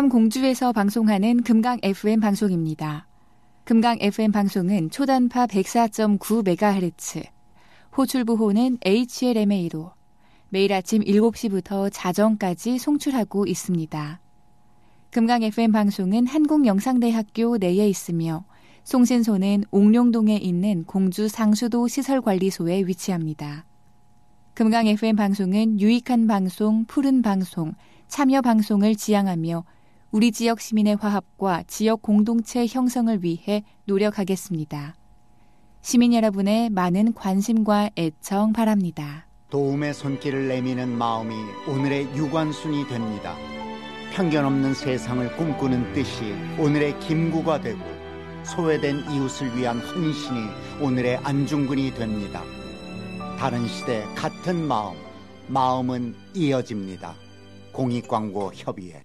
경남 공주에서 방송하는 금강 FM 방송입니다. 금강 FM 방송은 초단파 104.9MHz, 호출부호는 HLMA로 매일 아침 7시부터 자정까지 송출하고 있습니다. 금강 FM 방송은 한국영상대학교 내에 있으며 송신소는 옥룡동에 있는 공주 상수도 시설관리소에 위치합니다. 금강 FM 방송은 유익한 방송, 푸른 방송, 참여 방송을 지향하며 우리 지역 시민의 화합과 지역 공동체 형성을 위해 노력하겠습니다. 시민 여러분의 많은 관심과 애청 바랍니다. 도움의 손길을 내미는 마음이 오늘의 유관순이 됩니다. 편견 없는 세상을 꿈꾸는 뜻이 오늘의 김구가 되고 소외된 이웃을 위한 헌신이 오늘의 안중근이 됩니다. 다른 시대 같은 마음은 이어집니다. 공익광고협의회.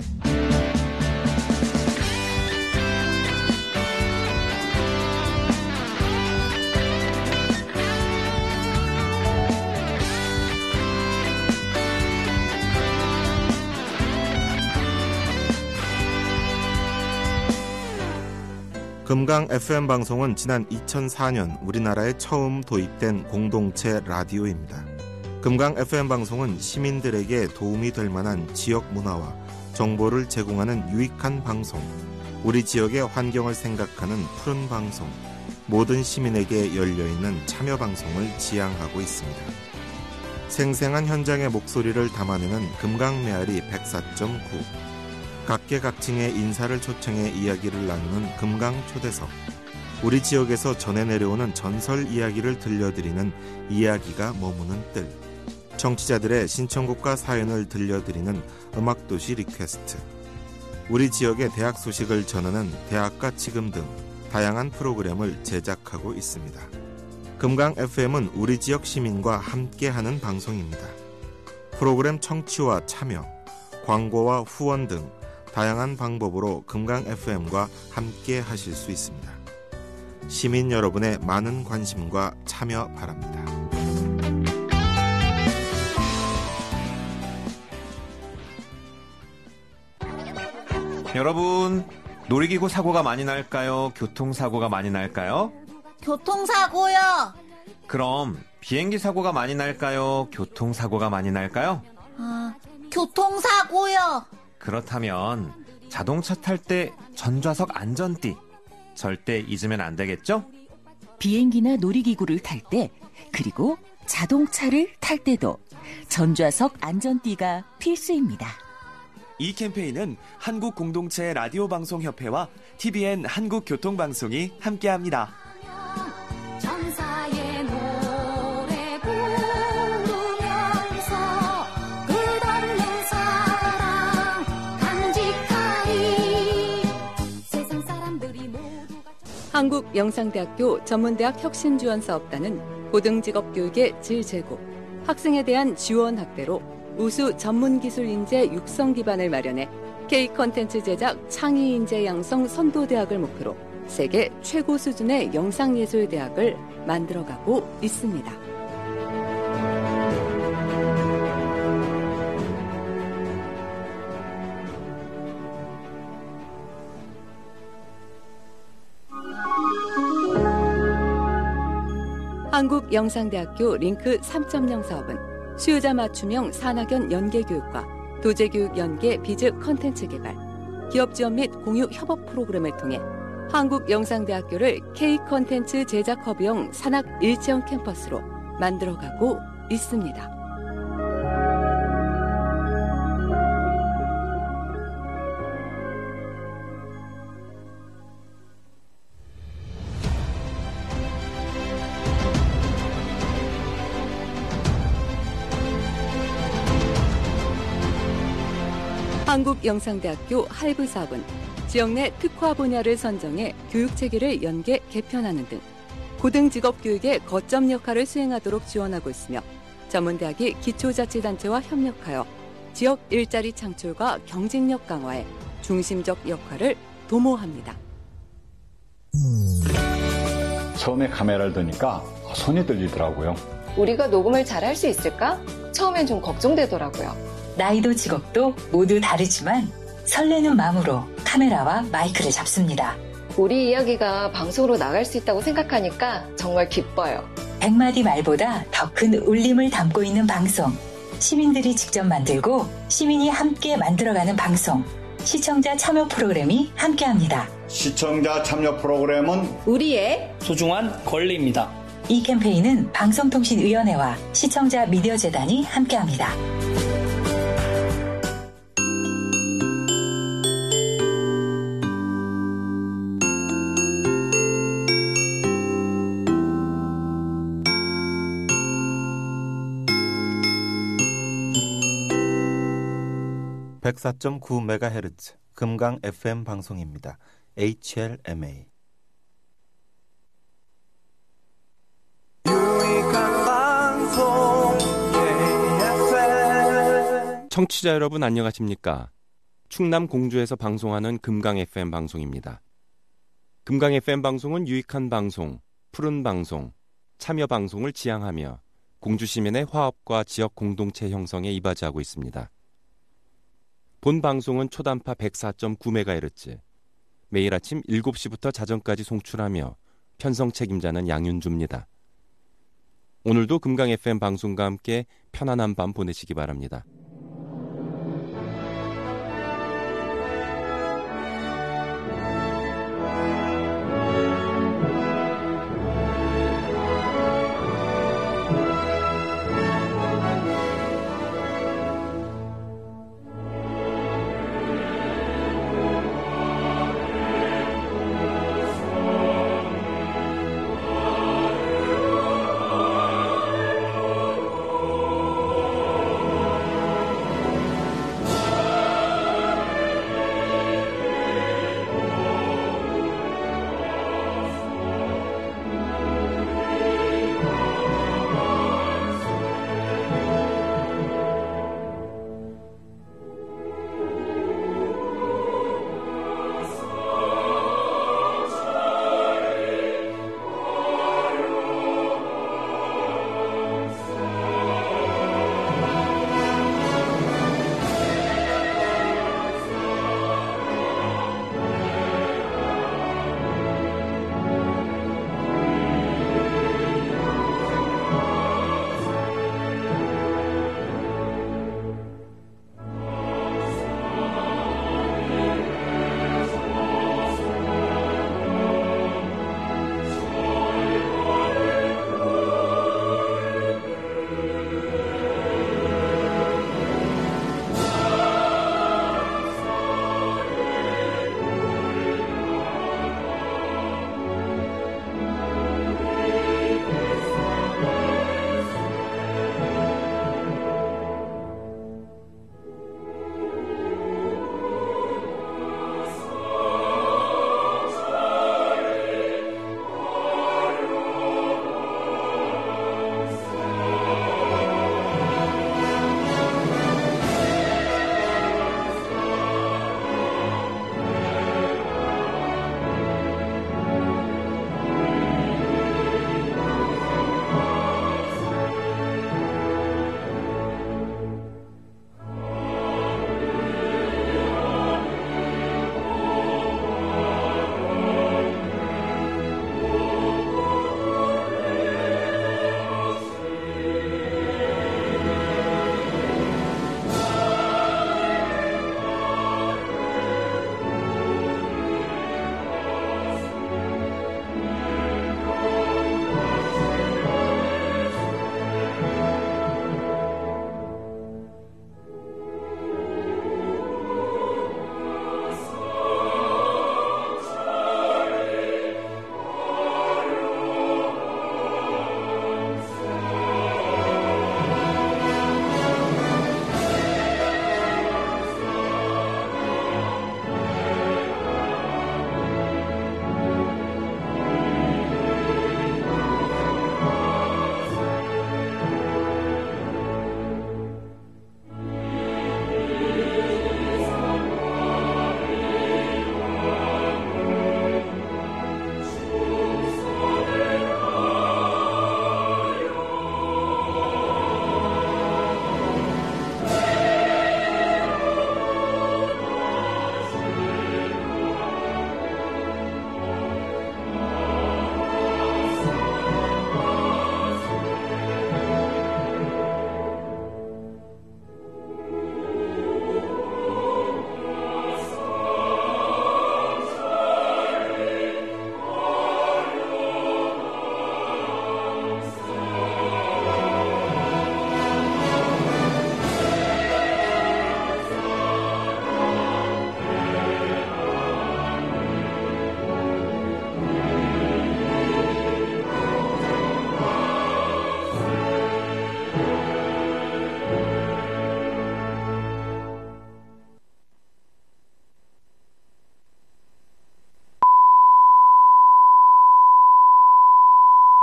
금강 FM 방송은 지난 2004년 우리나라에 처음 도입된 공동체 라디오입니다. 금강 FM 방송은 시민들에게 도움이 될 만한 지역 문화와 정보를 제공하는 유익한 방송, 우리 지역의 환경을 생각하는 푸른 방송, 모든 시민에게 열려있는 참여 방송을 지향하고 있습니다. 생생한 현장의 목소리를 담아내는 금강 메아리 104.9, 각계각층의 인사를 초청해 이야기를 나누는 금강 초대석, 우리 지역에서 전해 내려오는 전설 이야기를 들려드리는 이야기가 머무는 뜰, 청취자들의 신청곡과 사연을 들려드리는 음악도시 리퀘스트, 우리 지역의 대학 소식을 전하는 대학가 지금 등 다양한 프로그램을 제작하고 있습니다. 금강 FM은 우리 지역 시민과 함께하는 방송입니다. 프로그램 청취와 참여, 광고와 후원 등 다양한 방법으로 금강 FM과 함께 하실 수 있습니다. 시민 여러분의 많은 관심과 참여 바랍니다. 여러분, 놀이기구 사고가 많이 날까요? 교통사고가 많이 날까요? 교통사고요. 그럼 비행기 사고가 많이 날까요? 교통사고가 많이 날까요? 교통사고요. 그렇다면 자동차 탈 때 전좌석 안전띠 절대 잊으면 안 되겠죠? 비행기나 놀이기구를 탈 때, 그리고 자동차를 탈 때도 전좌석 안전띠가 필수입니다. 이 캠페인은 한국공동체 라디오방송협회와 TVN 한국교통방송이 함께합니다. 전사의 노래 부르면서 끝없는 사랑 간직하리. 세상 사람들이 모두가 한국영상대학교 전문대학 혁신지원사업단은 고등직업교육의 질 제고, 학생에 대한 지원 확대로 우수 전문기술인재 육성 기반을 마련해 K콘텐츠 제작 창의인재 양성 선도대학을 목표로 세계 최고 수준의 영상예술대학을 만들어가고 있습니다. 한국영상대학교 링크 3.0 사업은 수요자 맞춤형 산학연 연계교육과 도제교육 연계 비즈 컨텐츠 개발, 기업 지원 및 공유 협업 프로그램을 통해 한국영상대학교를 K콘텐츠 제작 허브형 산학 일체형 캠퍼스로 만들어가고 있습니다. 한국영상대학교 할부 사업은 지역 내 특화 분야를 선정해 교육체계를 연계 개편하는 등 고등직업교육의 거점 역할을 수행하도록 지원하고 있으며 전문대학이 기초자치단체와 협력하여 지역 일자리 창출과 경쟁력 강화에 중심적 역할을 도모합니다. 처음에 카메라를 드니까 손이 떨리더라고요. 우리가 녹음을 잘할 수 있을까? 처음엔 좀 걱정되더라고요. 나이도 직업도 모두 다르지만 설레는 마음으로 카메라와 마이크를 잡습니다. 우리 이야기가 방송으로 나갈 수 있다고 생각하니까 정말 기뻐요. 100마디 말보다 더 큰 울림을 담고 있는 방송. 시민들이 직접 만들고 시민이 함께 만들어가는 방송. 시청자 참여 프로그램이 함께합니다. 시청자 참여 프로그램은 우리의 소중한 권리입니다. 이 캠페인은 방송통신위원회와 시청자 미디어재단이 함께합니다. (104.9MHz) 금강 FM 방송입니다. HLMA. 청취자 여러분 안녕하십니까? 충남 공주에서 방송하는 금강 FM 방송입니다. 금강 FM 방송은 유익한 방송, 푸른 방송, 참여 방송을 지향하며 공주 시민의 화합과 지역 공동체 형성에 이바지하고 있습니다. 본 방송은 초단파 104.9MHz, 매일 아침 7시부터 자정까지 송출하며 편성 책임자는 양윤주입니다. 오늘도 금강 FM 방송과 함께 편안한 밤 보내시기 바랍니다.